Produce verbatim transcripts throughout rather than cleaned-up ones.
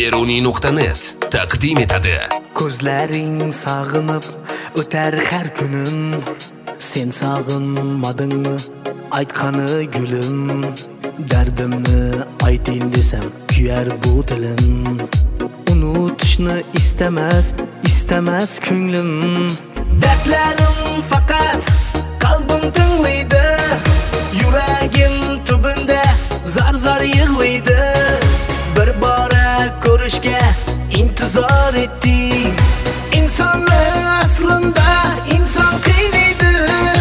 beruniy nuqta net taqdim etadi. Ko'zlaring sog'inib o'tar har kunim, sen sog'inmadingmi aytqani gulim, dardimni ayting desam kuyar bu dilim, unutishni istamas istamas ko'nglim, dardlarim faqat qalbim tinglaydi, yuragim tubinda zar zar yig'laydi, bir bora ko'rishga intizor etding, insonni aslında inson qiynaydi.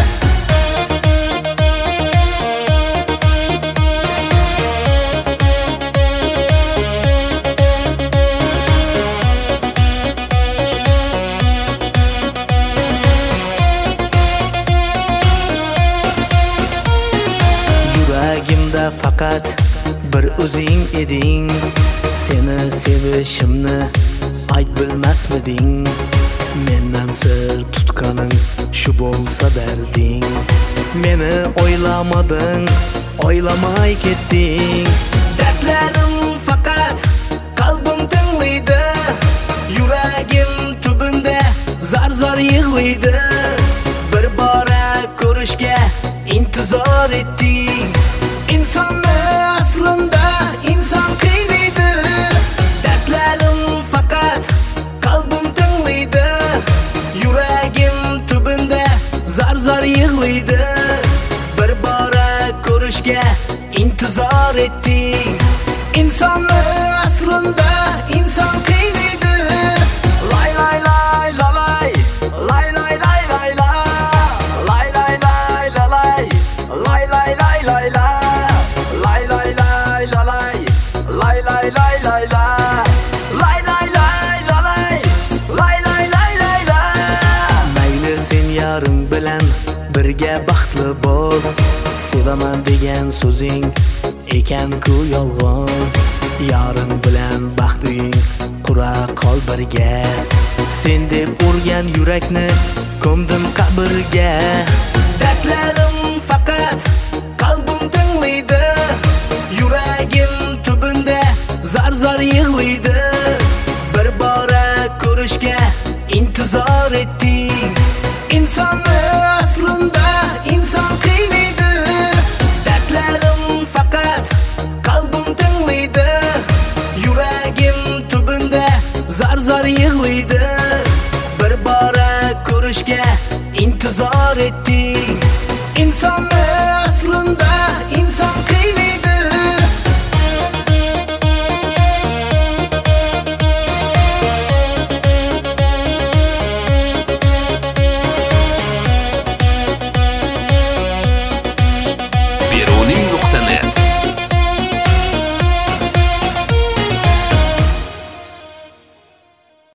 Yuragimda faqat bir o'zing eding, seni sevishimni ayt bilmasmiding, mendan sir tutganing shu bo'lsa darding, meni o'ylamading o'ylamay ketding, dardlarim faqat qalbim tinglaydi, yuragim tubinda zar zar yig'laydi, bir bora ko'rishga intizor etding, insonni aslında inson qiynaydi, dardlarim faqat qalbim tinglaydi, yuragim tubinda zar zar yig'laydi, bir bora ko'rishga intizor etding, insonni aslında inson qiynaydi. Lay lay lay lalay, lay lay lay lay la, lay lay lay lalay, lay lay lay lay la, lay lay lay lalay, lay lay lay lay la, lay lay lay lalay, lay lay lay lay la. Mayli sen yaring bilan birga baxtli bo'l, sevaman degan so'zing ekan-ku yolg'on, yaring bilan baxting qura qol birga, sen deb urgan yurakni ko'mdim qabrga, dardlarim faqat qalbim tinglaydi, yuragim tubinda zar zar yig'laydi, bir bora ko'rishga intizor etding, insonni aslında inson qiynaydi, dardlarim faqat qalbim tinglaydi, yuragim tubinda zar zar yig'laydi, bir bora ko'rishga intizor etding,